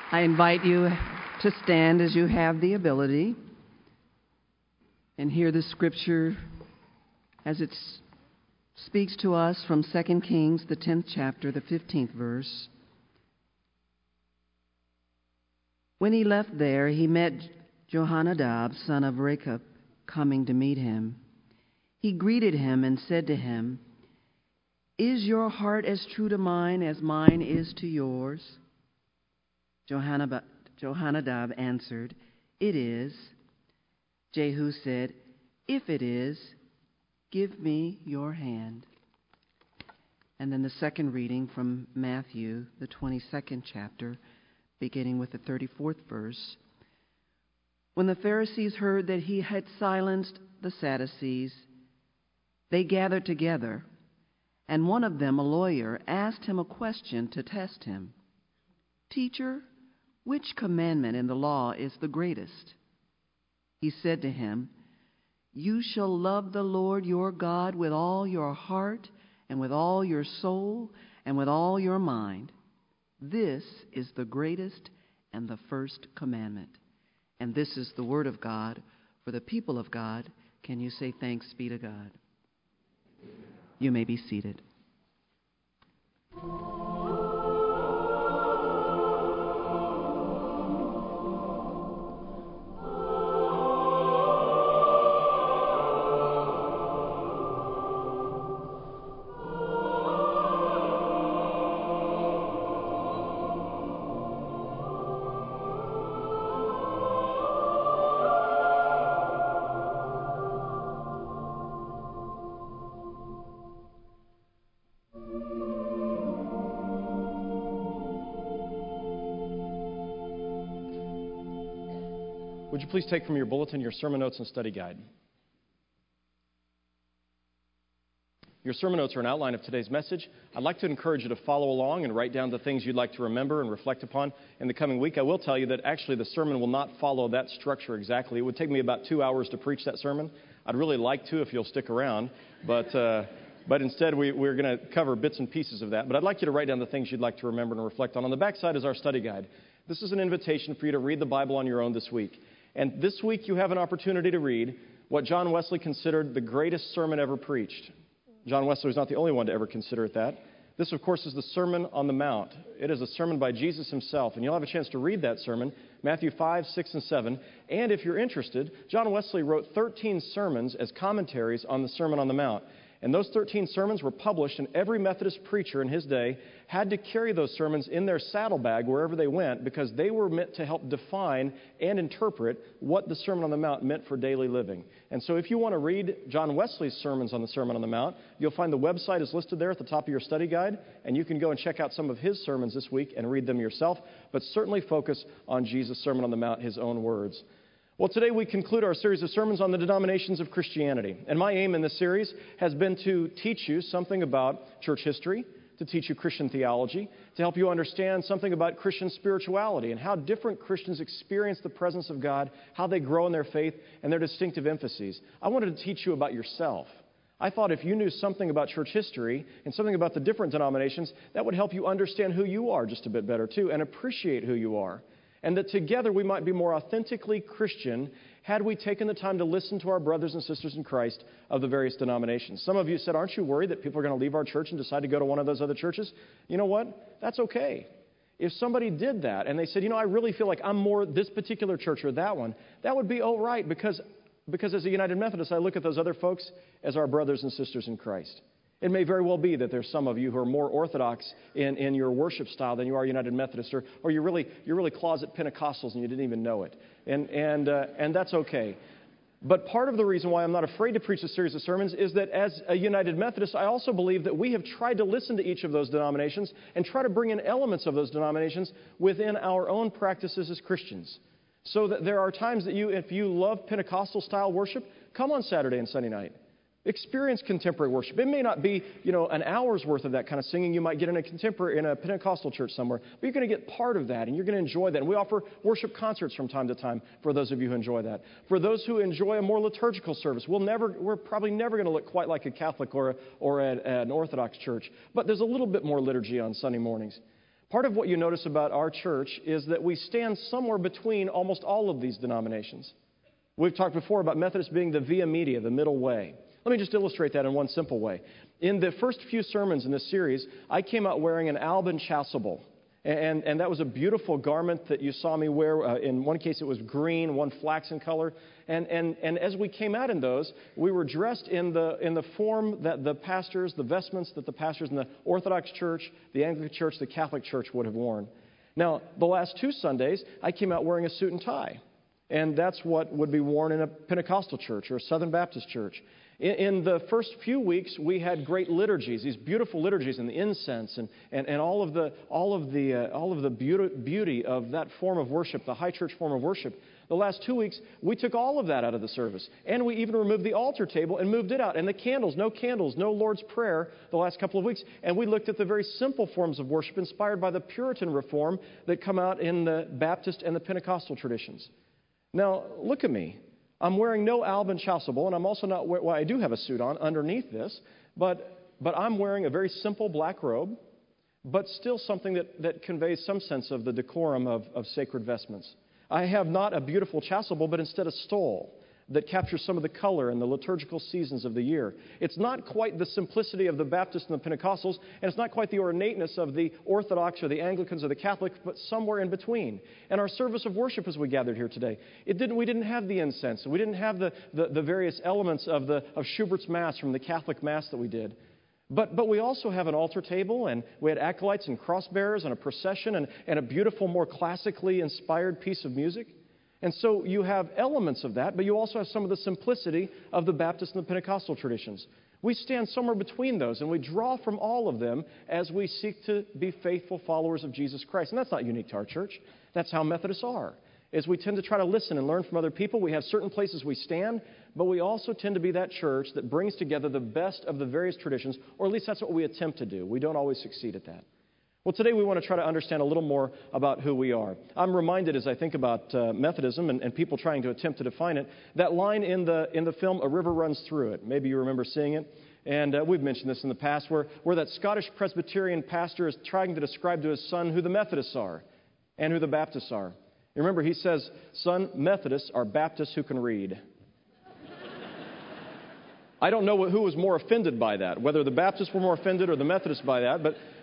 I invite you to stand as you have the ability and hear the scripture as it speaks to us from 2 Kings, the 10th chapter, the 15th verse. When he left there, he met Jehonadab, son of Rechab, coming to meet him. He greeted him and said to him, "Is your heart as true to mine as mine is to yours?" Jehonadab answered, "It is." Jehu said, "If it is, give me your hand." And then the second reading from Matthew, the 22nd chapter, beginning with the 34th verse. When the Pharisees heard that he had silenced the Sadducees, they gathered together, and one of them, a lawyer, asked him a question to test him. "Teacher, which commandment in the law is the greatest?" He said to him, "You shall love the Lord your God with all your heart and with all your soul and with all your mind. This is the greatest and the first commandment." And this is the word of God for the people of God. Can you say thanks be to God? You may be seated. Would you please take from your bulletin your sermon notes and study guide? Your sermon notes are an outline of today's message. I'd like to encourage you to follow along and write down the things you'd like to remember and reflect upon in the coming week. I will tell you that actually the sermon will not follow that structure exactly. It would take me about 2 hours to preach that sermon. I'd really like to if you'll stick around, but instead we're going to cover bits and pieces of that. But I'd like you to write down the things you'd like to remember and reflect on. On the back side is our study guide. This is an invitation for you to read the Bible on your own this week. And this week you have an opportunity to read what John Wesley considered the greatest sermon ever preached. John Wesley was not the only one to ever consider it that. This, of course, is the Sermon on the Mount. It is a sermon by Jesus himself, and you'll have a chance to read that sermon, Matthew 5, 6, and 7. And if you're interested, John Wesley wrote 13 sermons as commentaries on the Sermon on the Mount. And those 13 sermons were published, and every Methodist preacher in his day had to carry those sermons in their saddlebag wherever they went because they were meant to help define and interpret what the Sermon on the Mount meant for daily living. And so if you want to read John Wesley's sermons on the Sermon on the Mount, you'll find the website is listed there at the top of your study guide, and you can go and check out some of his sermons this week and read them yourself, but certainly focus on Jesus' Sermon on the Mount, his own words. Well, today we conclude our series of sermons on the denominations of Christianity. And my aim in this series has been to teach you something about church history, to teach you Christian theology, to help you understand something about Christian spirituality and how different Christians experience the presence of God, how they grow in their faith, and their distinctive emphases. I wanted to teach you about yourself. I thought if you knew something about church history and something about the different denominations, that would help you understand who you are just a bit better too and appreciate who you are. And that together we might be more authentically Christian had we taken the time to listen to our brothers and sisters in Christ of the various denominations. Some of you said, "Aren't you worried that people are going to leave our church and decide to go to one of those other churches?" You know what? That's okay. If somebody did that and they said, "I really feel like I'm more this particular church or that one," that would be all right because as a United Methodist, I look at those other folks as our brothers and sisters in Christ. It may very well be that there's some of you who are more orthodox in your worship style than you are United Methodist, or you're really closet Pentecostals and you didn't even know it, and that's okay. But part of the reason why I'm not afraid to preach a series of sermons is that as a United Methodist, I also believe that we have tried to listen to each of those denominations and try to bring in elements of those denominations within our own practices as Christians. So that there are times that if you love Pentecostal style worship, come on Saturday and Sunday night. Experience contemporary worship. It may not be, an hour's worth of that kind of singing you might get in a Pentecostal church somewhere, but you're going to get part of that, and you're going to enjoy that. And we offer worship concerts from time to time for those of you who enjoy that. For those who enjoy a more liturgical service, we're probably never going to look quite like a Catholic or an Orthodox church, but there's a little bit more liturgy on Sunday mornings. Part of what you notice about our church is that we stand somewhere between almost all of these denominations. We've talked before about Methodist being the via media, the middle way. Let me just illustrate that in one simple way. In the first few sermons in this series, I came out wearing an Alban chasuble. And that was a beautiful garment that you saw me wear. In one case, it was green, one flaxen color. And as we came out in those, we were dressed in the form that the pastors, the vestments that the pastors in the Orthodox Church, the Anglican Church, the Catholic Church would have worn. Now, the last 2 Sundays, I came out wearing a suit and tie. And that's what would be worn in a Pentecostal church or a Southern Baptist church. In the first few weeks, we had great liturgies, these beautiful liturgies, and the incense, and all of the beauty of that form of worship, the high church form of worship. The last 2 weeks, we took all of that out of the service, and we even removed the altar table and moved it out, and the candles, no Lord's Prayer the last couple of weeks, and we looked at the very simple forms of worship inspired by the Puritan reform that come out in the Baptist and the Pentecostal traditions. Now, look at me. I'm wearing no Alban chasuble, and I'm also not well, I do have a suit on underneath this, but I'm wearing a very simple black robe, but still something that conveys some sense of the decorum of sacred vestments. I have not a beautiful chasuble, but instead a stole that captures some of the color and the liturgical seasons of the year. It's not quite the simplicity of the Baptists and the Pentecostals, and it's not quite the ornateness of the Orthodox or the Anglicans or the Catholics, but somewhere in between. And our service of worship as we gathered here today, we didn't have the incense, we didn't have the various elements of Schubert's Mass from the Catholic Mass that we did. But we also have an altar table, and we had acolytes and cross-bearers and a procession and a beautiful, more classically inspired piece of music. And so you have elements of that, but you also have some of the simplicity of the Baptist and the Pentecostal traditions. We stand somewhere between those, and we draw from all of them as we seek to be faithful followers of Jesus Christ. And that's not unique to our church. That's how Methodists are, is we tend to try to listen and learn from other people. We have certain places we stand, but we also tend to be that church that brings together the best of the various traditions, or at least that's what we attempt to do. We don't always succeed at that. Well, today we want to try to understand a little more about who we are. I'm reminded as I think about Methodism and people trying to attempt to define it, that line in the film A River Runs Through It. Maybe you remember seeing it. And we've mentioned this in the past, where that Scottish Presbyterian pastor is trying to describe to his son who the Methodists are and who the Baptists are. You remember, he says, "Son, Methodists are Baptists who can read." I don't know who was more offended by that, whether the Baptists were more offended or the Methodists by that,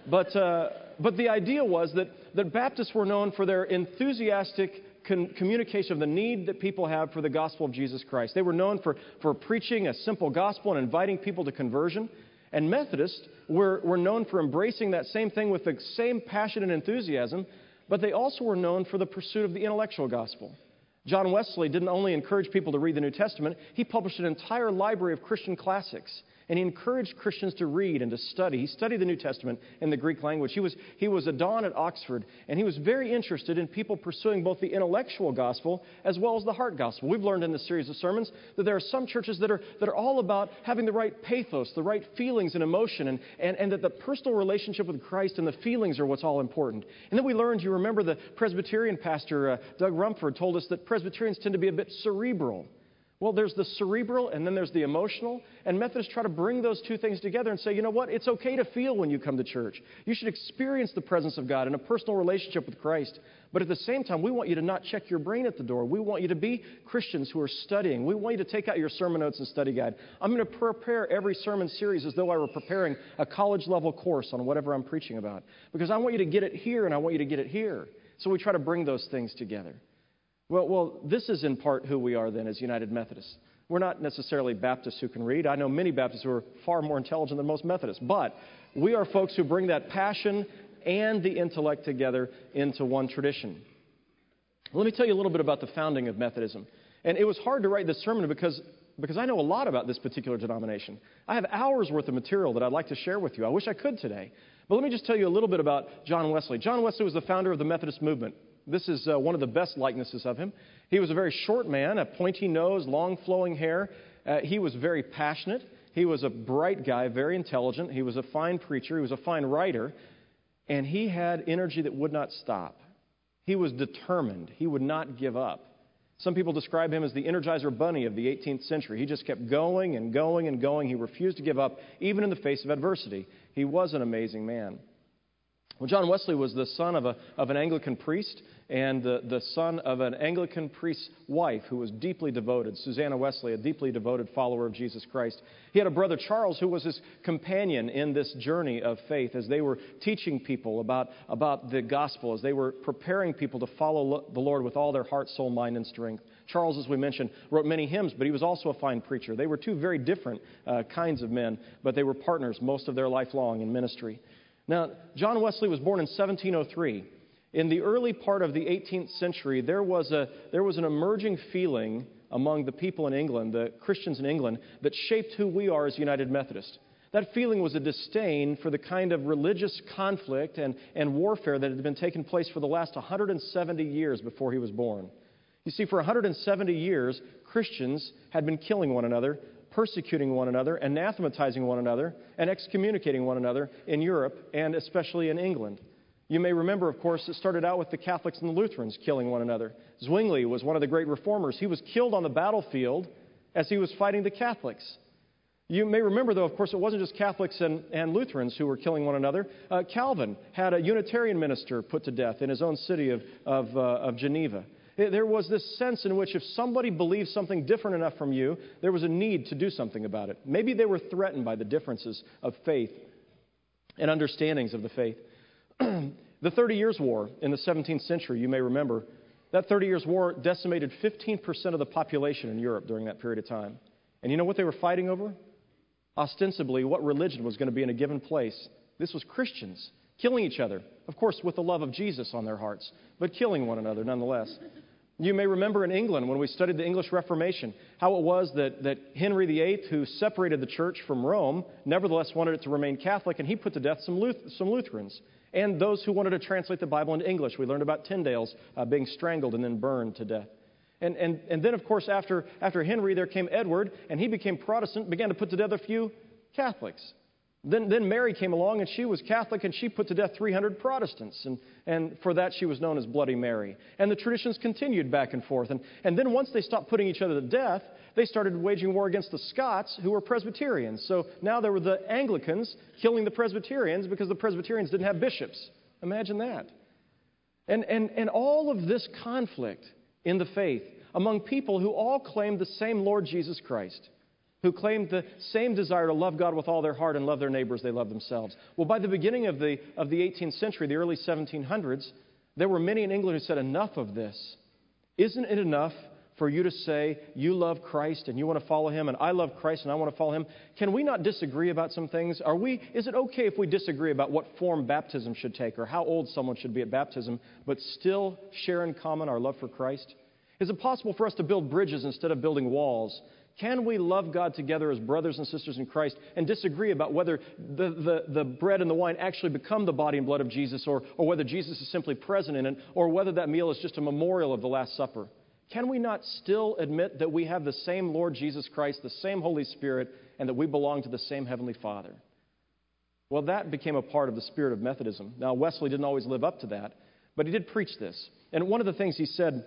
but the idea was that Baptists were known for their enthusiastic communication of the need that people have for the gospel of Jesus Christ. They were known for preaching a simple gospel and inviting people to conversion. And Methodists were known for embracing that same thing with the same passion and enthusiasm, but they also were known for the pursuit of the intellectual gospel. John Wesley didn't only encourage people to read the New Testament, he published an entire library of Christian classics. And he encouraged Christians to read and to study. He studied the New Testament in the Greek language. He was a don at Oxford, and he was very interested in people pursuing both the intellectual gospel as well as the heart gospel. We've learned in this series of sermons that there are some churches that are all about having the right pathos, the right feelings and emotion, and that the personal relationship with Christ and the feelings are what's all important. And then we learned, you remember the Presbyterian pastor, Doug Rumford, told us that Presbyterians tend to be a bit cerebral. Well, there's the cerebral and then there's the emotional. And Methodists try to bring those two things together and say, you know what? It's okay to feel when you come to church. You should experience the presence of God in a personal relationship with Christ. But at the same time, we want you to not check your brain at the door. We want you to be Christians who are studying. We want you to take out your sermon notes and study guide. I'm going to prepare every sermon series as though I were preparing a college-level course on whatever I'm preaching about. Because I want you to get it here and I want you to get it here. So we try to bring those things together. Well, this is in part who we are then as United Methodists. We're not necessarily Baptists who can read. I know many Baptists who are far more intelligent than most Methodists. But we are folks who bring that passion and the intellect together into one tradition. Let me tell you a little bit about the founding of Methodism. And it was hard to write this sermon because I know a lot about this particular denomination. I have hours worth of material that I'd like to share with you. I wish I could today. But let me just tell you a little bit about John Wesley. John Wesley was the founder of the Methodist movement. This is one of the best likenesses of him. He was a very short man, a pointy nose, long flowing hair. He was very passionate. He was a bright guy, very intelligent. He was a fine preacher. He was a fine writer. And he had energy that would not stop. He was determined. He would not give up. Some people describe him as the Energizer Bunny of the 18th century. He just kept going and going and going. He refused to give up, even in the face of adversity. He was an amazing man. Well, John Wesley was the son of an Anglican priest and the son of an Anglican priest's wife who was deeply devoted, Susanna Wesley, a deeply devoted follower of Jesus Christ. He had a brother, Charles, who was his companion in this journey of faith as they were teaching people about the gospel, as they were preparing people to follow the Lord with all their heart, soul, mind, and strength. Charles, as we mentioned, wrote many hymns, but he was also a fine preacher. They were two very different kinds of men, but they were partners most of their life long in ministry. Now, John Wesley was born in 1703. In the early part of the 18th century, there was an emerging feeling among the people in England, the Christians in England, that shaped who we are as United Methodists. That feeling was a disdain for the kind of religious conflict and warfare that had been taking place for the last 170 years before he was born. You see, for 170 years, Christians had been killing one another, persecuting one another, anathematizing one another, and excommunicating one another in Europe and especially in England. You may remember, of course, it started out with the Catholics and the Lutherans killing one another. Zwingli was one of the great reformers. He was killed on the battlefield as he was fighting the Catholics. You may remember, though, of course, it wasn't just Catholics and Lutherans who were killing one another. Calvin had a Unitarian minister put to death in his own city of Geneva. There was this sense in which if somebody believed something different enough from you, there was a need to do something about it. Maybe they were threatened by the differences of faith and understandings of the faith. The 30 Years' War in the 17th century, you may remember, that 30 Years' War decimated 15% of the population in Europe during that period of time. And you know what they were fighting over? Ostensibly, what religion was going to be in a given place. This was Christians killing each other, of course, with the love of Jesus on their hearts, but killing one another nonetheless. You may remember in England, when we studied the English Reformation, how it was that Henry VIII, who separated the church from Rome, nevertheless wanted it to remain Catholic, and he put to death some Lutherans and those who wanted to translate the Bible into English. We learned about Tyndales being strangled and then burned to death. And then, of course, after Henry, there came Edward, and he became Protestant, began to put to death a few Catholics. Then Mary came along, and she was Catholic, and she put to death 300 Protestants. And for that, she was known as Bloody Mary. And the traditions continued back and forth. And then once they stopped putting each other to death, they started waging war against the Scots, who were Presbyterians. So now there were the Anglicans killing the Presbyterians because the Presbyterians didn't have bishops. Imagine that. And all of this conflict in the faith among people who all claimed the same Lord Jesus Christ, who claimed the same desire to love God with all their heart and love their neighbors they love themselves. Well, by the beginning of the 18th century, the early 1700s, there were many in England who said, enough of this. Isn't it enough for you to say you love Christ and you want to follow Him, and I love Christ and I want to follow Him? Can we not disagree about some things? Is it okay if we disagree about what form baptism should take or how old someone should be at baptism, but still share in common our love for Christ? Is it possible for us to build bridges instead of building walls? Can we love God together as brothers and sisters in Christ and disagree about whether the bread and the wine actually become the body and blood of Jesus, or whether Jesus is simply present in it, or whether that meal is just a memorial of the Last Supper? Can we not still admit that we have the same Lord Jesus Christ, the same Holy Spirit, and that we belong to the same Heavenly Father? Well, that became a part of the spirit of Methodism. Now, Wesley didn't always live up to that, but he did preach this. And one of the things he said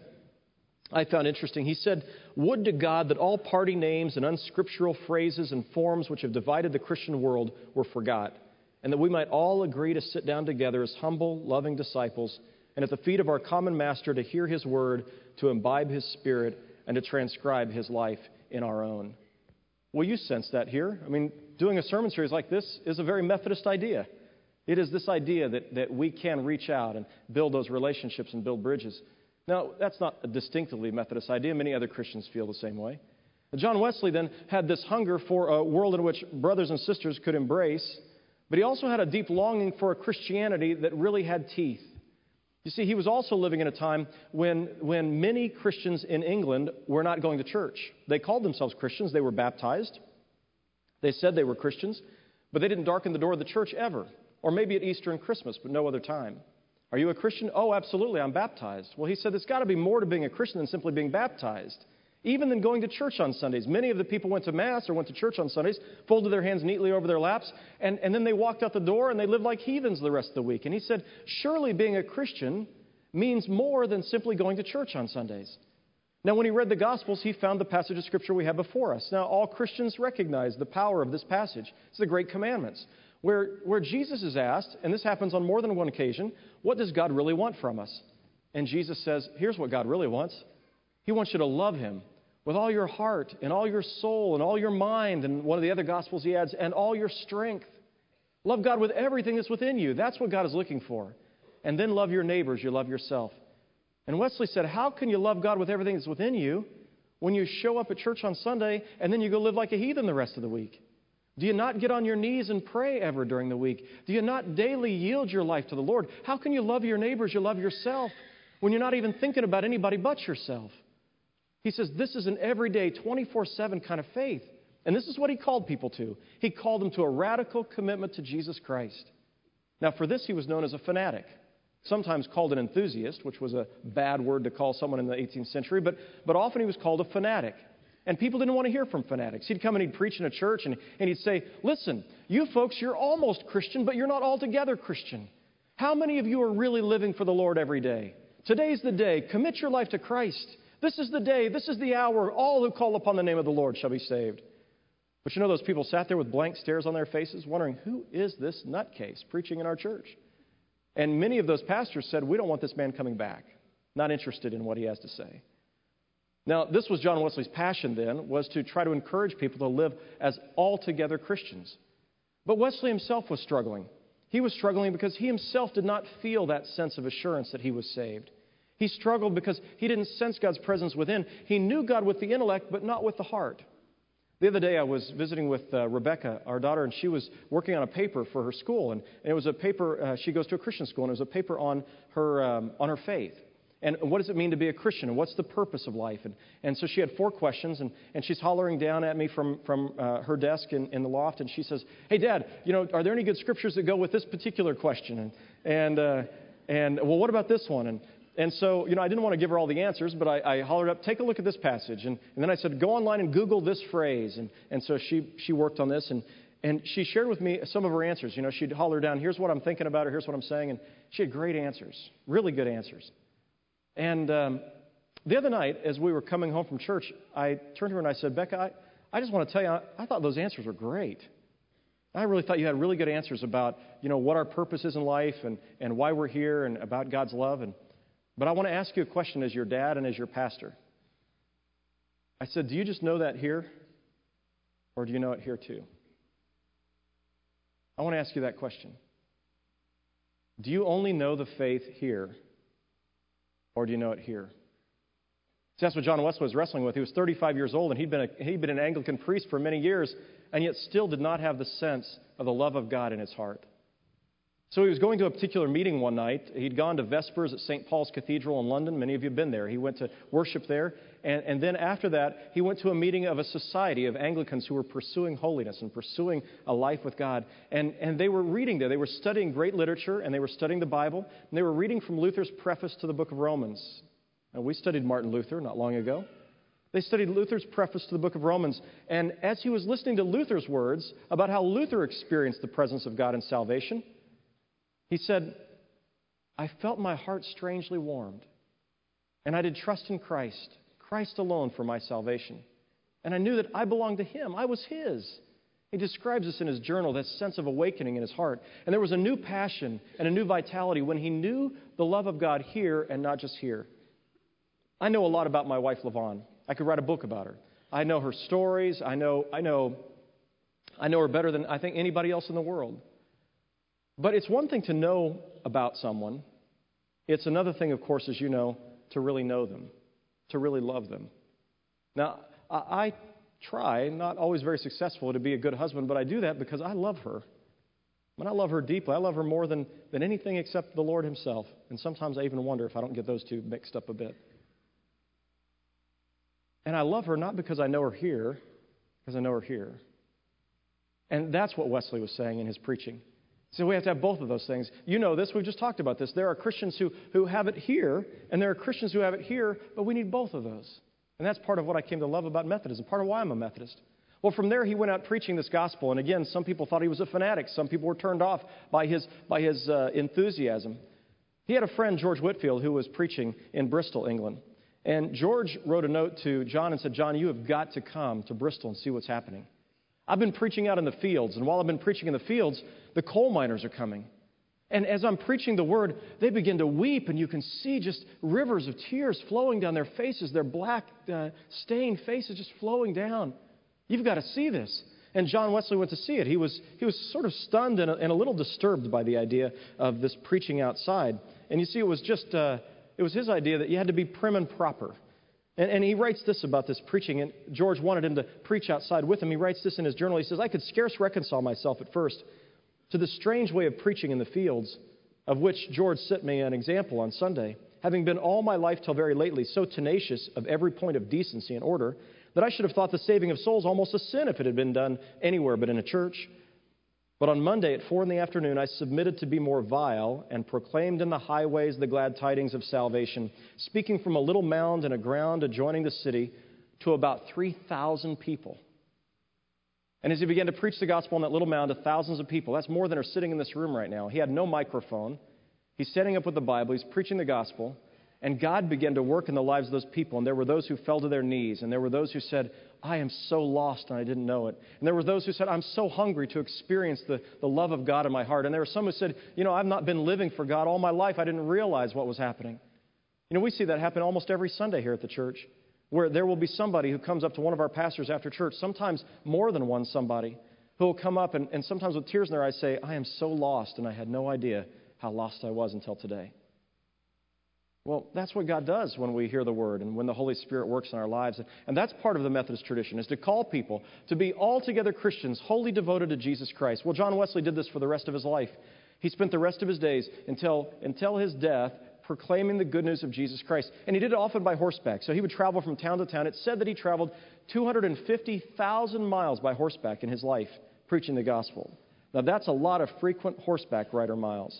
I found interesting. He said, "Would to God that all party names and unscriptural phrases and forms which have divided the Christian world were forgot, and that we might all agree to sit down together as humble, loving disciples, and at the feet of our common Master to hear His word, to imbibe His Spirit, and to transcribe His life in our own." Well, you sense that here. I mean, doing a sermon series like this is a very Methodist idea. It is this idea that we can reach out and build those relationships and build bridges. Now, that's not a distinctively Methodist idea. Many other Christians feel the same way. John Wesley then had this hunger for a world in which brothers and sisters could embrace, but he also had a deep longing for a Christianity that really had teeth. You see, he was also living in a time when many Christians in England were not going to church. They called themselves Christians. They were baptized. They said they were Christians, but they didn't darken the door of the church ever, or maybe at Easter and Christmas, but no other time. Are you a Christian? Oh, absolutely, I'm baptized. Well, he said there's got to be more to being a Christian than simply being baptized, even than going to church on Sundays. Many of the people went to Mass or went to church on Sundays, folded their hands neatly over their laps, and then they walked out the door and they lived like heathens the rest of the week. And he said, surely being a Christian means more than simply going to church on Sundays. Now, when he read the Gospels, he found the passage of Scripture we have before us. Now, all Christians recognize the power of this passage. It's the Great Commandments. where Jesus is asked, and this happens on more than one occasion, what does God really want from us? And Jesus says, here's what God really wants. He wants you to love Him with all your heart and all your soul and all your mind. And one of the other Gospels he adds, and all your strength. Love God with everything that's within you. That's what God is looking for. And then love your neighbors, you love yourself. And Wesley said, how can you love God with everything that's within you when you show up at church on Sunday and then you go live like a heathen the rest of the week? Do you not get on your knees and pray ever during the week? Do you not daily yield your life to the Lord? How can you love your neighbors, you love yourself, when you're not even thinking about anybody but yourself? He says this is an everyday, 24/7 kind of faith. And this is what he called people to. He called them to a radical commitment to Jesus Christ. Now, for this, he was known as a fanatic, sometimes called an enthusiast, which was a bad word to call someone in the 18th century, but often he was called a fanatic. And people didn't want to hear from fanatics. He'd come and he'd preach in a church and he'd say, listen, you folks, you're almost Christian, but you're not altogether Christian. How many of you are really living for the Lord every day? Today's the day. Commit your life to Christ. This is the day. This is the hour. All who call upon the name of the Lord shall be saved. But you know, those people sat there with blank stares on their faces, wondering, who is this nutcase preaching in our church? And many of those pastors said, we don't want this man coming back. Not interested in what he has to say. Now, this was John Wesley's passion then, was to try to encourage people to live as altogether Christians. But Wesley himself was struggling. He was struggling because he himself did not feel that sense of assurance that he was saved. He struggled because he didn't sense God's presence within. He knew God with the intellect, but not with the heart. The other day I was visiting with Rebecca, our daughter, and she was working on a paper for her school. And it was a paper, she goes to a Christian school, and it was a paper on her faith. And what does it mean to be a Christian? And what's the purpose of life? And so she had 4 questions, and she's hollering down at me from her desk in the loft, and she says, hey, Dad, are there any good scriptures that go with this particular question? And well, what about this one? And so, I didn't want to give her all the answers, but I hollered up, take a look at this passage. And then I said, go online and Google this phrase. And so she worked on this, and she shared with me some of her answers. She'd holler down, here's what I'm thinking about, or here's what I'm saying. And she had great answers, really good answers. And the other night, as we were coming home from church, I turned to her and I said, Becca, I just want to tell you, I thought those answers were great. I really thought you had really good answers about, what our purpose is in life and why we're here and about God's love. But I want to ask you a question as your dad and as your pastor. I said, do you just know that here? Or do you know it here too? I want to ask you that question. Do you only know the faith here? Or do you know it here? See, that's what John Wesley was wrestling with. He was 35 years old, and he'd been an Anglican priest for many years, and yet still did not have the sense of the love of God in his heart. So he was going to a particular meeting one night. He'd gone to Vespers at St. Paul's Cathedral in London. Many of you have been there. He went to worship there. And then after that, he went to a meeting of a society of Anglicans who were pursuing holiness and pursuing a life with God. And they were reading there. They were studying great literature, and they were studying the Bible. And they were reading from Luther's preface to the book of Romans. And we studied Martin Luther not long ago. They studied Luther's preface to the book of Romans. And as he was listening to Luther's words about how Luther experienced the presence of God in salvation, he said, I felt my heart strangely warmed, and I did trust in Christ, Christ alone for my salvation. And I knew that I belonged to Him. I was His. He describes this in his journal, this sense of awakening in his heart. And there was a new passion and a new vitality when he knew the love of God here and not just here. I know a lot about my wife, LaVon. I could write a book about her. I know her stories. I know her better than I think anybody else in the world. But it's one thing to know about someone. It's another thing, of course, as you know, to really know them, to really love them. Now, I try, not always very successful, to be a good husband, but I do that because I love her. I love her deeply. I love her more than anything except the Lord Himself. And sometimes I even wonder if I don't get those two mixed up a bit. And I love her not because I know her here, because I know her here. And that's what Wesley was saying in his preaching. So we have to have both of those things. You know this. We've just talked about this. There are Christians who have it here, and there are Christians who have it here, but we need both of those. And that's part of what I came to love about Methodism, part of why I'm a Methodist. Well, from there, he went out preaching this gospel. And again, some people thought he was a fanatic. Some people were turned off by his enthusiasm. He had a friend, George Whitefield, who was preaching in Bristol, England. And George wrote a note to John and said, John, you have got to come to Bristol and see what's happening. I've been preaching out in the fields, and while I've been preaching in the fields, the coal miners are coming. And as I'm preaching the word, they begin to weep, and you can see just rivers of tears flowing down their faces, their black, stained faces just flowing down. You've got to see this. And John Wesley went to see it. He was sort of stunned and a little disturbed by the idea of this preaching outside. And you see, it was his idea that you had to be prim and proper. And he writes this about this preaching, and George wanted him to preach outside with him. He writes this in his journal. He says, I could scarce reconcile myself at first to the strange way of preaching in the fields, of which George set me an example on Sunday, having been all my life till very lately so tenacious of every point of decency and order that I should have thought the saving of souls almost a sin if it had been done anywhere but in a church. But on Monday at 4 p.m, I submitted to be more vile and proclaimed in the highways the glad tidings of salvation, speaking from a little mound in a ground adjoining the city to about 3,000 people. And as he began to preach the gospel on that little mound to thousands of people, that's more than are sitting in this room right now. He had no microphone. He's standing up with the Bible. He's preaching the gospel. And God began to work in the lives of those people. And there were those who fell to their knees. And there were those who said, I am so lost and I didn't know it. And there were those who said, I'm so hungry to experience the love of God in my heart. And there were some who said, I've not been living for God all my life. I didn't realize what was happening. We see that happen almost every Sunday here at the church, where there will be somebody who comes up to one of our pastors after church, sometimes more than one somebody, who will come up and sometimes with tears in their eyes say, I am so lost and I had no idea how lost I was until today. Well, that's what God does when we hear the Word and when the Holy Spirit works in our lives. And that's part of the Methodist tradition, is to call people to be altogether Christians, wholly devoted to Jesus Christ. Well, John Wesley did this for the rest of his life. He spent the rest of his days until his death proclaiming the good news of Jesus Christ. And he did it often by horseback. So he would travel from town to town. It's said that he traveled 250,000 miles by horseback in his life, preaching the gospel. Now, that's a lot of frequent horseback rider miles.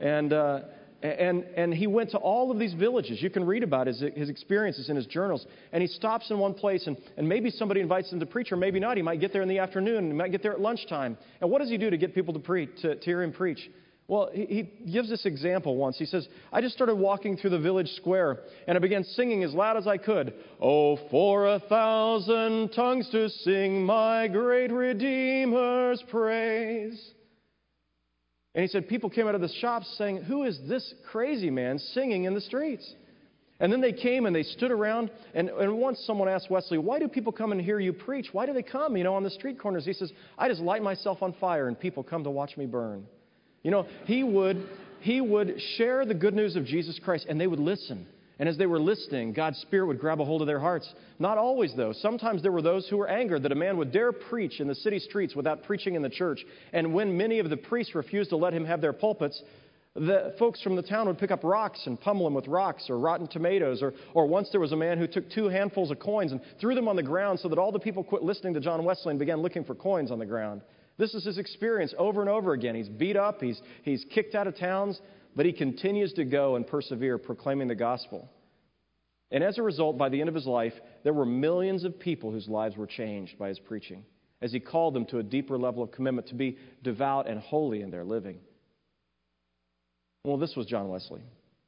And he went to all of these villages. You can read about his experiences in his journals. And he stops in one place, and maybe somebody invites him to preach, or maybe not. He might get there in the afternoon. He might get there at lunchtime. And what does he do to get people to hear him preach? Well, he gives this example once. He says, I just started walking through the village square, and I began singing as loud as I could. Oh, for 1,000 tongues to sing my great Redeemer's praise. And he said people came out of the shops saying, who is this crazy man singing in the streets? And then they came and they stood around. And once someone asked Wesley, why do people come and hear you preach? Why do they come, on the street corners? He says, I just light myself on fire and people come to watch me burn. He would share the good news of Jesus Christ and they would listen. And as they were listening, God's Spirit would grab a hold of their hearts. Not always, though. Sometimes there were those who were angered that a man would dare preach in the city streets without preaching in the church. And when many of the priests refused to let him have their pulpits, the folks from the town would pick up rocks and pummel him with rocks or rotten tomatoes. Or once there was a man who took 2 handfuls of coins and threw them on the ground so that all the people quit listening to John Wesley and began looking for coins on the ground. This is his experience over and over again. He's beat up, he's kicked out of towns, but he continues to go and persevere proclaiming the gospel. And as a result, by the end of his life, there were millions of people whose lives were changed by his preaching, as he called them to a deeper level of commitment to be devout and holy in their living. Well, this was John Wesley.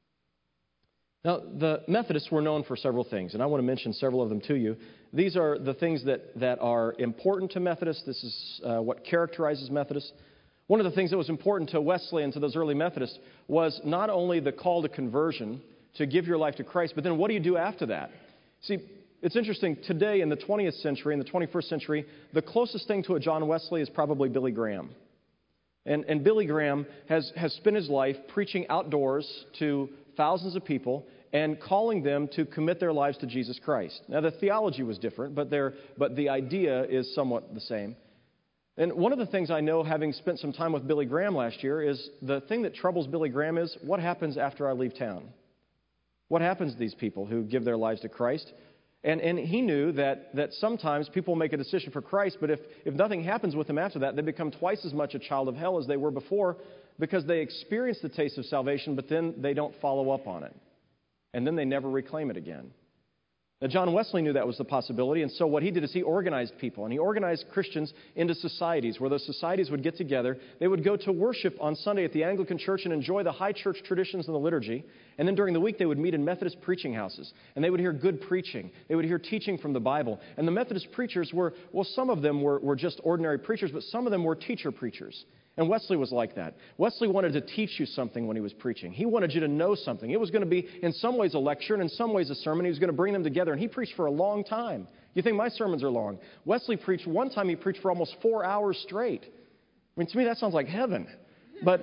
Now, the Methodists were known for several things, and I want to mention several of them to you. These are the things that are important to Methodists. This is what characterizes Methodists. One of the things that was important to Wesley and to those early Methodists was not only the call to conversion, to give your life to Christ, but then what do you do after that? See, it's interesting. Today in the 20th century, in the 21st century, the closest thing to a John Wesley is probably Billy Graham. And Billy Graham has spent his life preaching outdoors to thousands of people and calling them to commit their lives to Jesus Christ. Now, the theology was different, but the idea is somewhat the same. And one of the things I know, having spent some time with Billy Graham last year, is the thing that troubles Billy Graham is what happens after I leave town? What happens to these people who give their lives to Christ? And he knew that sometimes people make a decision for Christ, but if nothing happens with them after that, they become twice as much a child of hell as they were before, because they experience the taste of salvation, but then they don't follow up on it. And then they never reclaim it again. Now, John Wesley knew that was the possibility, and so what he did is he organized people, and he organized Christians into societies, where those societies would get together. They would go to worship on Sunday at the Anglican Church and enjoy the high church traditions and the liturgy, And then during the week, they would meet in Methodist preaching houses, and they would hear good preaching. They would hear teaching from the Bible. And the Methodist preachers were, well, some of them were just ordinary preachers, but some of them were teacher preachers. And Wesley was like that. Wesley wanted to teach you something when he was preaching. He wanted you to know something. It was going to be, in some ways, a lecture, and in some ways, a sermon. He was going to bring them together, and he preached for a long time. You think my sermons are long? Wesley preached, one time he preached for almost 4 hours straight. I mean, to me, that sounds like heaven. But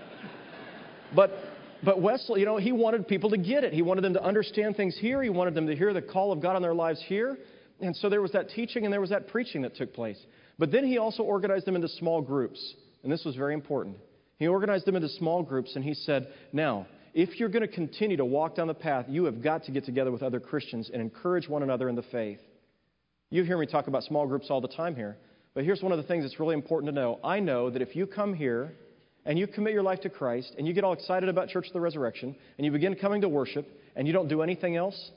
Wesley, he wanted people to get it. He wanted them to understand things here. He wanted them to hear the call of God on their lives here. And so there was that teaching and there was that preaching that took place. But then he also organized them into small groups. And this was very important. He organized them into small groups, and he said, now, if you're going to continue to walk down the path, you have got to get together with other Christians and encourage one another in the faith. You hear me talk about small groups all the time here. But here's one of the things that's really important to know. I know that if you come here and you commit your life to Christ and you get all excited about Church of the Resurrection and you begin coming to worship and you don't do anything else,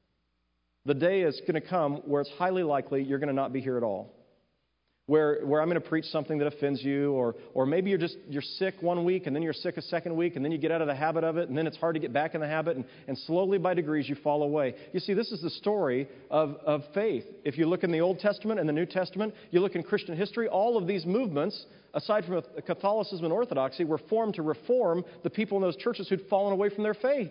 the day is going to come where it's highly likely you're going to not be here at all. Where I'm going to preach something that offends you, or maybe you're sick one week and then you're sick a second week and then you get out of the habit of it and then it's hard to get back in the habit and slowly by degrees you fall away. You see, this is the story of faith. If you look in the Old Testament and the New Testament, you look in Christian history, all of these movements, aside from Catholicism and Orthodoxy, were formed to reform the people in those churches who'd fallen away from their faith.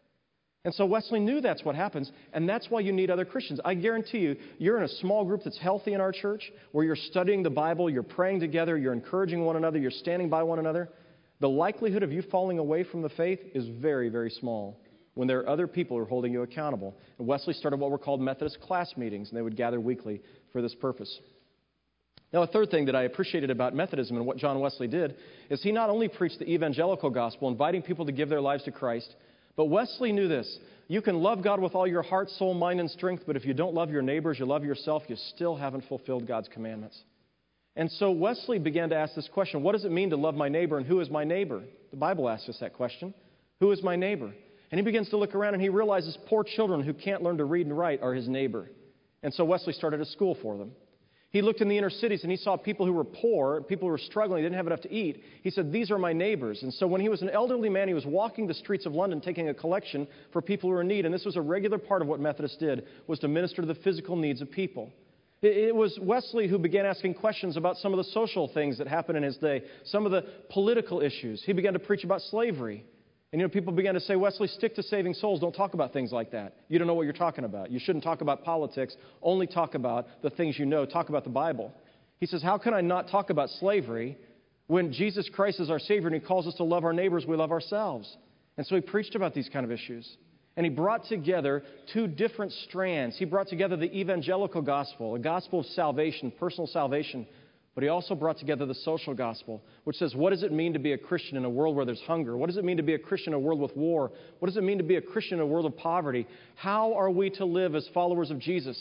And so Wesley knew that's what happens, and that's why you need other Christians. I guarantee you, you're in a small group that's healthy in our church, where you're studying the Bible, you're praying together, you're encouraging one another, you're standing by one another. The likelihood of you falling away from the faith is very, very small when there are other people who are holding you accountable. And Wesley started what were called Methodist class meetings, and they would gather weekly for this purpose. Now, a third thing that I appreciated about Methodism and what John Wesley did is he not only preached the evangelical gospel, inviting people to give their lives to Christ, but Wesley knew this. You can love God with all your heart, soul, mind, and strength, but if you don't love your neighbors, you love yourself, you still haven't fulfilled God's commandments. And so Wesley began to ask this question, what does it mean to love my neighbor, and who is my neighbor? The Bible asks us that question. Who is my neighbor? And he begins to look around and he realizes poor children who can't learn to read and write are his neighbor. And so Wesley started a school for them. He looked in the inner cities and he saw people who were poor, people who were struggling, didn't have enough to eat. He said, these are my neighbors. And so when he was an elderly man, he was walking the streets of London taking a collection for people who were in need. And this was a regular part of what Methodists did, was to minister to the physical needs of people. It was Wesley who began asking questions about some of the social things that happened in his day, some of the political issues. He began to preach about slavery. And people began to say, Wesley, stick to saving souls. Don't talk about things like that. You don't know what you're talking about. You shouldn't talk about politics. Only talk about the things you know. Talk about the Bible. He says, how can I not talk about slavery when Jesus Christ is our Savior and He calls us to love our neighbors, we love ourselves? And so he preached about these kind of issues. And he brought together two different strands. He brought together the evangelical gospel, a gospel of salvation, personal salvation. But he also brought together the social gospel, which says, what does it mean to be a Christian in a world where there's hunger? What does it mean to be a Christian in a world with war? What does it mean to be a Christian in a world of poverty? How are we to live as followers of Jesus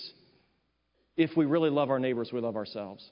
if we really love our neighbors, we love ourselves?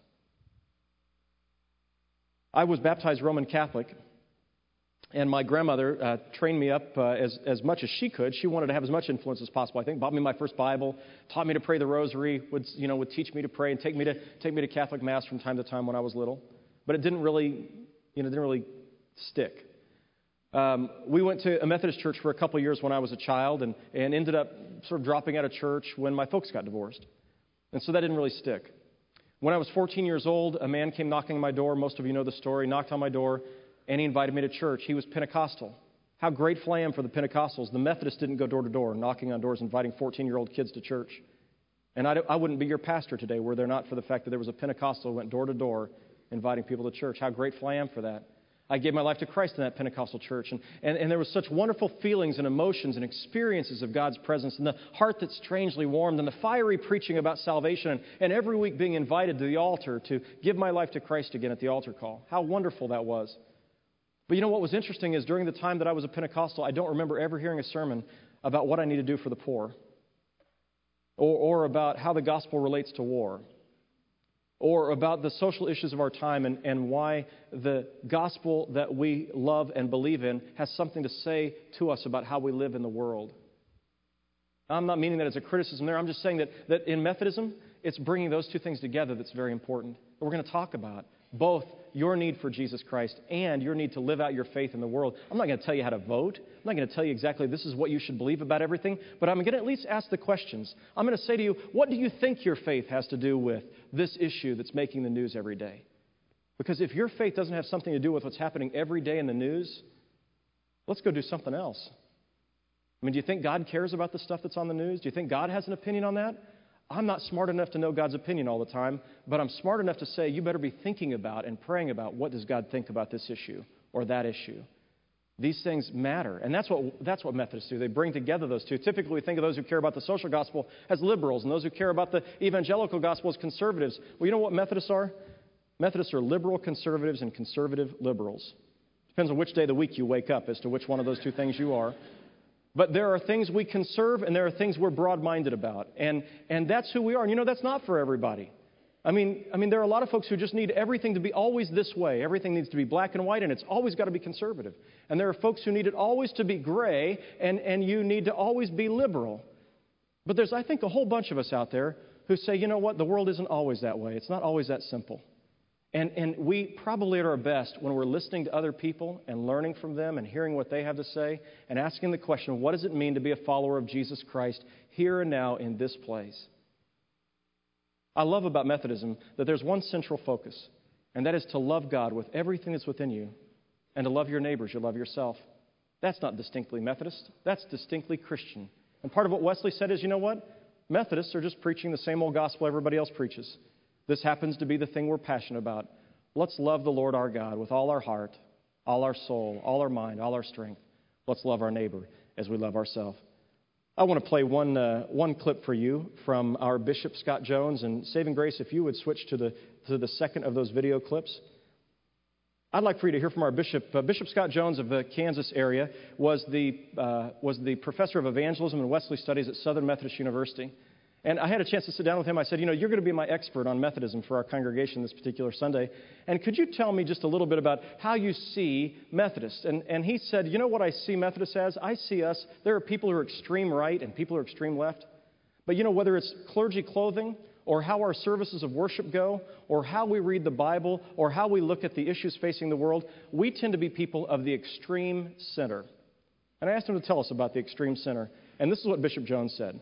I was baptized Roman Catholic, and my grandmother trained me up as much as she could. She wanted to have as much influence as possible, I think. Bought me my first Bible, taught me to pray the rosary, would teach me to pray and take me to Catholic Mass from time to time when I was little. But it didn't really stick. We went to a Methodist church for a couple of years when I was a child and ended up sort of dropping out of church when my folks got divorced. And so that didn't really stick. When I was 14 years old, a man came knocking on my door. Most of you know the story. Knocked on my door. And he invited me to church. He was Pentecostal. How grateful I am for the Pentecostals. The Methodists didn't go door to door, knocking on doors, inviting 14-year-old kids to church. And I wouldn't be your pastor today were there not for the fact that there was a Pentecostal who went door to door inviting people to church. How grateful I am for that. I gave my life to Christ in that Pentecostal church. And there was such wonderful feelings and emotions and experiences of God's presence and the heart that strangely warmed and the fiery preaching about salvation and every week being invited to the altar to give my life to Christ again at the altar call. How wonderful that was. But you know what was interesting is during the time that I was a Pentecostal, I don't remember ever hearing a sermon about what I need to do for the poor or about how the gospel relates to war or about the social issues of our time and why the gospel that we love and believe in has something to say to us about how we live in the world. I'm not meaning that as a criticism there. I'm just saying that in Methodism, it's bringing those two things together that's very important. We're going to talk about both your need for Jesus Christ and your need to live out your faith in the world. I'm not going to tell you how to vote. I'm not going to tell you exactly this is what you should believe about everything, but I'm going to at least ask the questions. I'm going to say to you, what do you think your faith has to do with this issue that's making the news every day? Because if your faith doesn't have something to do with what's happening every day in the news, let's go do something else. I mean, do you think God cares about the stuff that's on the news? Do you think God has an opinion on that? I'm not smart enough to know God's opinion all the time, but I'm smart enough to say you better be thinking about and praying about what does God think about this issue or that issue. These things matter, and that's what Methodists do. They bring together those two. Typically, we think of those who care about the social gospel as liberals, and those who care about the evangelical gospel as conservatives. Well, you know what Methodists are? Methodists are liberal conservatives and conservative liberals. Depends on which day of the week you wake up as to which one of those two things you are. But there are things we conserve and there are things we're broad-minded about. And that's who we are. And you know, that's not for everybody. I mean, there are a lot of folks who just need everything to be always this way. Everything needs to be black and white, and it's always got to be conservative. And there are folks who need it always to be gray, and you need to always be liberal. But there's, I think, a whole bunch of us out there who say, you know what, the world isn't always that way. It's not always that simple. And we probably at our best when we're listening to other people and learning from them and hearing what they have to say and asking the question, what does it mean to be a follower of Jesus Christ here and now in this place? I love about Methodism that there's one central focus, and that is to love God with everything that's within you and to love your neighbors, you love yourself. That's not distinctly Methodist. That's distinctly Christian. And part of what Wesley said is, you know what? Methodists are just preaching the same old gospel everybody else preaches. This happens to be the thing we're passionate about. Let's love the Lord our God with all our heart, all our soul, all our mind, all our strength. Let's love our neighbor as we love ourselves. I want to play one clip for you from our Bishop Scott Jones. And Saving Grace, if you would switch to the second of those video clips. I'd like for you to hear from our bishop. Bishop Scott Jones of the Kansas area was the professor of evangelism and Wesley studies at Southern Methodist University. And I had a chance to sit down with him. I said, you know, you're going to be my expert on Methodism for our congregation this particular Sunday. And could you tell me just a little bit about how you see Methodists? And he said, you know what I see Methodists as? I see us, there are people who are extreme right and people who are extreme left. But you know, whether it's clergy clothing or how our services of worship go or how we read the Bible or how we look at the issues facing the world, we tend to be people of the extreme center. And I asked him to tell us about the extreme center. And this is what Bishop Jones said.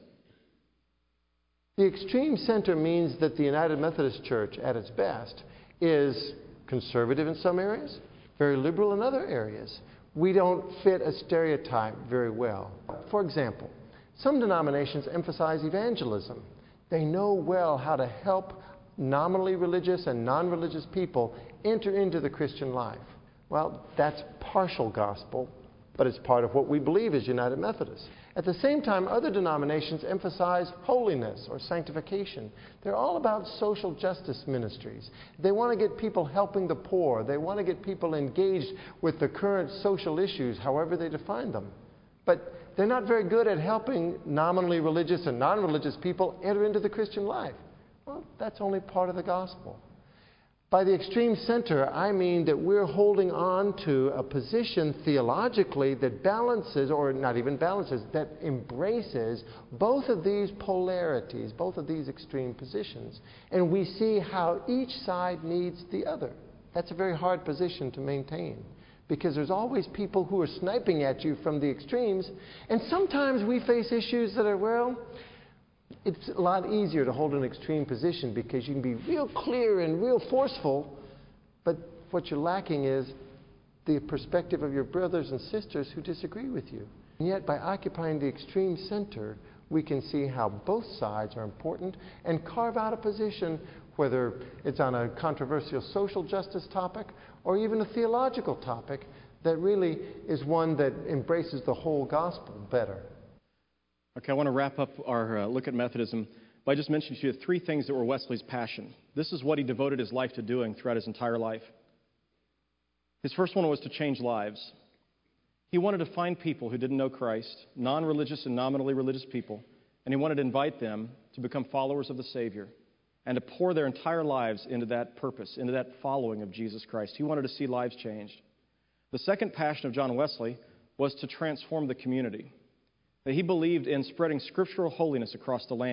The extreme center means that the United Methodist Church, at its best, is conservative in some areas, very liberal in other areas. We don't fit a stereotype very well. For example, some denominations emphasize evangelism. They know well how to help nominally religious and non-religious people enter into the Christian life. Well, that's partial gospel, but it's part of what we believe as United Methodists. At the same time, other denominations emphasize holiness or sanctification. They're all about social justice ministries. They want to get people helping the poor. They want to get people engaged with the current social issues, however they define them. But they're not very good at helping nominally religious and non-religious people enter into the Christian life. Well, that's only part of the gospel. By the extreme center, I mean that we're holding on to a position theologically that balances, or not even balances, that embraces both of these polarities, both of these extreme positions. And we see how each side needs the other. That's a very hard position to maintain, because there's always people who are sniping at you from the extremes. And sometimes we face issues that are, well, it's a lot easier to hold an extreme position because you can be real clear and real forceful, but what you're lacking is the perspective of your brothers and sisters who disagree with you. And yet, by occupying the extreme center, we can see how both sides are important and carve out a position, whether it's on a controversial social justice topic or even a theological topic, that really is one that embraces the whole gospel better. Okay, I want to wrap up our look at Methodism by just mentioning to you three things that were Wesley's passion. This is what he devoted his life to doing throughout his entire life. His first one was to change lives. He wanted to find people who didn't know Christ, non-religious and nominally religious people, and he wanted to invite them to become followers of the Savior and to pour their entire lives into that purpose, into that following of Jesus Christ. He wanted to see lives changed. The second passion of John Wesley was to transform the community. That he believed in spreading scriptural holiness across the land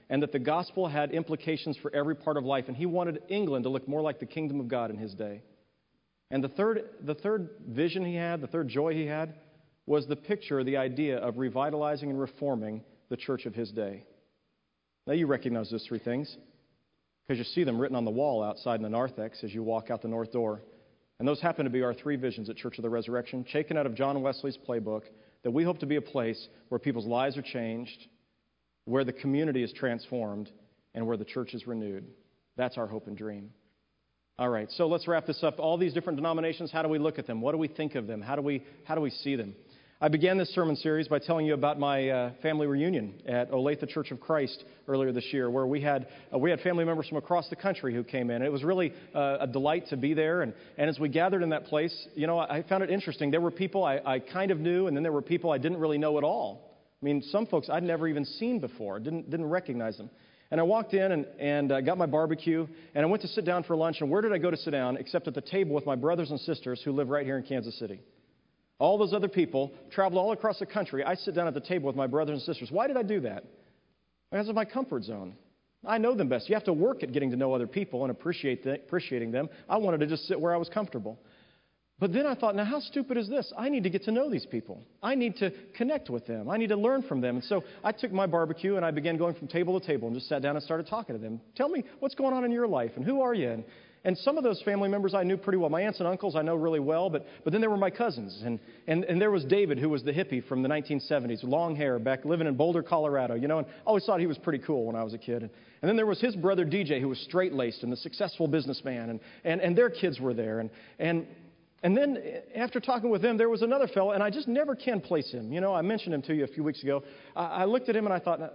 and that the gospel had implications for every part of life. And he wanted England to look more like the kingdom of God in his day. And the third vision he had, the third joy he had, was the picture, the idea of revitalizing and reforming the church of his day. Now you recognize those three things because you see them written on the wall outside in the narthex as you walk out the north door. And those happen to be our three visions at Church of the Resurrection, taken out of John Wesley's playbook, that we hope to be a place where people's lives are changed, where the community is transformed, and where the church is renewed. That's our hope and dream. All right, so let's wrap this up. All these different denominations, how do we look at them? What do we think of them? How do we see them? I began this sermon series by telling you about my family reunion at Olathe Church of Christ earlier this year, where we had family members from across the country who came in. It was really a delight to be there. And as we gathered in that place, you know, I found it interesting. There were people I kind of knew, and then there were people I didn't really know at all. I mean, some folks I'd never even seen before, didn't recognize them. And I walked in and got my barbecue, and I went to sit down for lunch. And where did I go to sit down except at the table with my brothers and sisters who live right here in Kansas City? All those other people traveled all across the country. I sit down at the table with my brothers and sisters. Why did I do that? Because of my comfort zone. I know them best. You have to work at getting to know other people and appreciating them. I wanted to just sit where I was comfortable. But then I thought, now how stupid is this? I need to get to know these people. I need to connect with them. I need to learn from them. And so I took my barbecue and I began going from table to table and just sat down and started talking to them. Tell me what's going on in your life and who are you? And some of those family members I knew pretty well. My aunts and uncles I know really well, but then there were my cousins. And there was David, who was the hippie from the 1970s, long hair, back living in Boulder, Colorado, you know, and I always thought he was pretty cool when I was a kid. And then there was his brother DJ, who was straight-laced and the successful businessman, and their kids were there. And then after talking with them, there was another fellow, and I just never can place him. You know, I mentioned him to you a few weeks ago. I looked at him and I thought,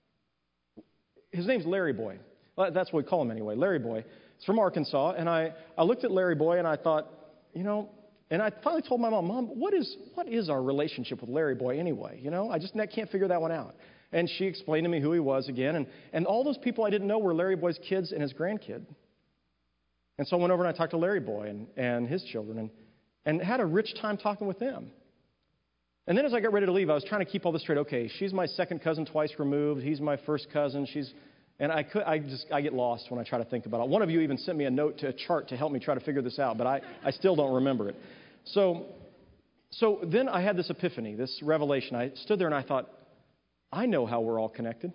his name's Larry Boy. Well, that's what we call him anyway, Larry Boy. He's from Arkansas, and I looked at Larry Boy and I thought, you know, and I finally told my Mom, what is our relationship with Larry Boy anyway? You know, I can't figure that one out. And she explained to me who he was again, and all those people I didn't know were Larry Boy's kids and his grandkid. And so I went over and I talked to Larry Boy and his children and had a rich time talking with them. And then as I got ready to leave, I was trying to keep all this straight. Okay, she's my second cousin twice removed. He's my first cousin. And I get lost when I try to think about it. One of you even sent me a chart to help me try to figure this out, but I still don't remember it. So then I had this epiphany, this revelation. I stood there and I thought, I know how we're all connected.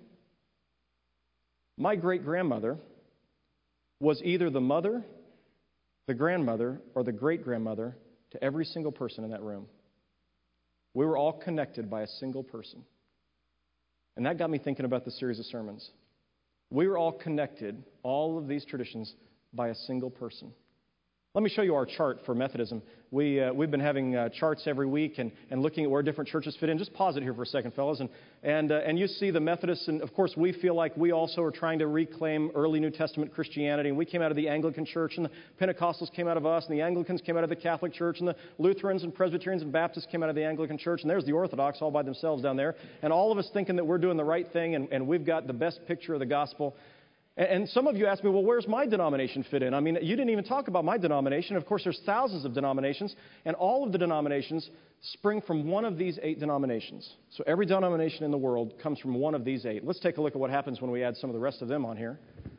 My great-grandmother was either the mother, the grandmother, or the great-grandmother to every single person in that room. We were all connected by a single person. And that got me thinking about this series of sermons. We were all connected, all of these traditions, by a single person. Let me show you our chart for Methodism. We've been having charts every week and looking at where different churches fit in. Just pause it here for a second, fellas. And you see the Methodists, and of course we feel like we also are trying to reclaim early New Testament Christianity. And we came out of the Anglican Church, and the Pentecostals came out of us, and the Anglicans came out of the Catholic Church, and the Lutherans and Presbyterians and Baptists came out of the Anglican Church, and there's the Orthodox all by themselves down there. And all of us thinking that we're doing the right thing, and we've got the best picture of the gospel. And some of you ask me, well, where's my denomination fit in? I mean, you didn't even talk about my denomination. Of course, there's thousands of denominations, and all of the denominations spring from one of these 8 denominations. So every denomination in the world comes from one of these 8. Let's take a look at what happens when we add some of the rest of them on here.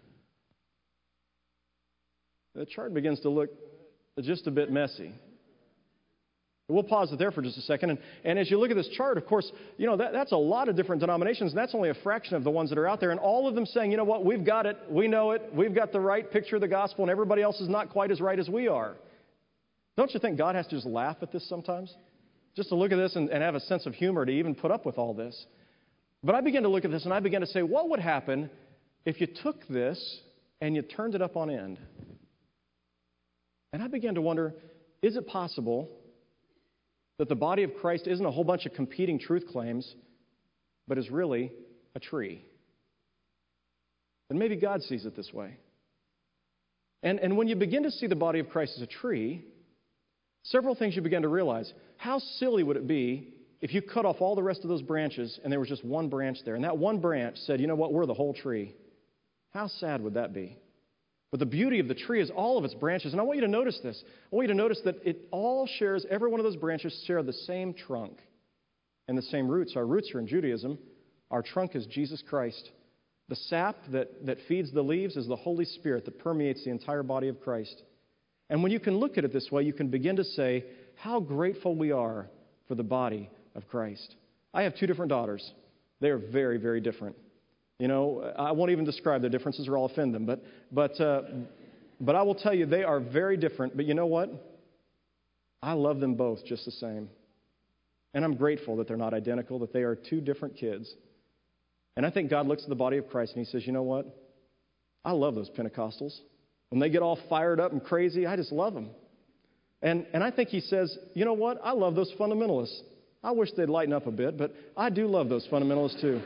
The chart begins to look just a bit messy. We'll pause it there for just a second. And as you look at this chart, of course, you know, that's a lot of different denominations, and that's only a fraction of the ones that are out there. And all of them saying, you know what, we've got it, we know it, we've got the right picture of the gospel, and everybody else is not quite as right as we are. Don't you think God has to just laugh at this sometimes? Just to look at this and have a sense of humor to even put up with all this. But I began to look at this, and I began to say, what would happen if you took this and you turned it up on end? And I began to wonder, is it possible that the body of Christ isn't a whole bunch of competing truth claims, but is really a tree? And maybe God sees it this way. And when you begin to see the body of Christ as a tree, several things you begin to realize. How silly would it be if you cut off all the rest of those branches and there was just one branch there, and that one branch said, you know what, we're the whole tree? How sad would that be? But the beauty of the tree is all of its branches. And I want you to notice this. I want you to notice that it all shares, every one of those branches share the same trunk and the same roots. Our roots are in Judaism. Our trunk is Jesus Christ. The sap that feeds the leaves is the Holy Spirit that permeates the entire body of Christ. And when you can look at it this way, you can begin to say how grateful we are for the body of Christ. I have 2 different daughters. They are very, very different. You know, I won't even describe their differences or I'll offend them. But I will tell you, they are very different. But you know what? I love them both just the same. And I'm grateful that they're not identical, that they are 2 different kids. And I think God looks at the body of Christ and He says, you know what? I love those Pentecostals. When they get all fired up and crazy, I just love them. And I think He says, you know what? I love those fundamentalists. I wish they'd lighten up a bit, but I do love those fundamentalists too.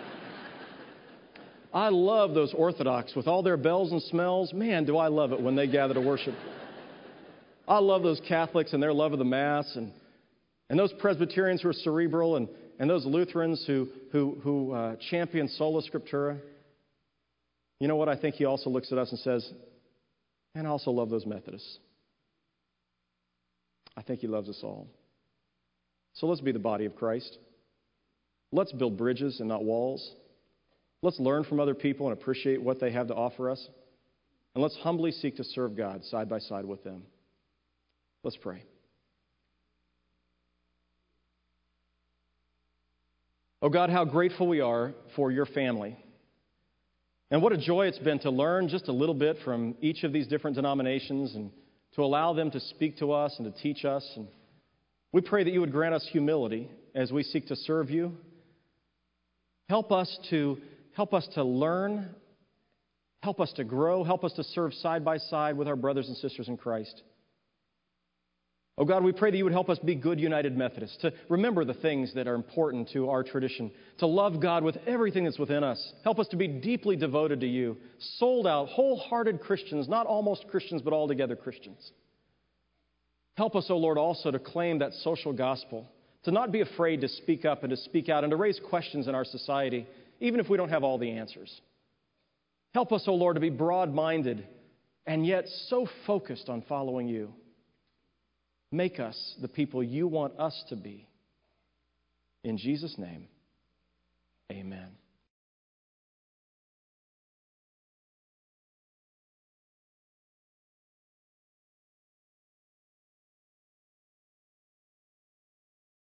I love those Orthodox with all their bells and smells. Man, do I love it when they gather to worship. I love those Catholics and their love of the Mass, and those Presbyterians who are cerebral, and those Lutherans who champion sola scriptura. You know what? I think He also looks at us and says, and I also love those Methodists. I think He loves us all. So let's be the body of Christ. Let's build bridges and not walls. Let's learn from other people and appreciate what they have to offer us. And let's humbly seek to serve God side by side with them. Let's pray. Oh God, how grateful we are for your family. And what a joy it's been to learn just a little bit from each of these different denominations and to allow them to speak to us and to teach us. And we pray that you would grant us humility as we seek to serve you. Help us to learn, help us to grow, help us to serve side by side with our brothers and sisters in Christ. Oh God, we pray that you would help us be good United Methodists, to remember the things that are important to our tradition, to love God with everything that's within us. Help us to be deeply devoted to you, sold out, wholehearted Christians, not almost Christians, but altogether Christians. Help us, oh Lord, also to claim that social gospel, to not be afraid to speak up and to speak out and to raise questions in our society, even if we don't have all the answers. Help us, oh Lord, to be broad-minded and yet so focused on following you. Make us the people you want us to be. In Jesus' name, amen.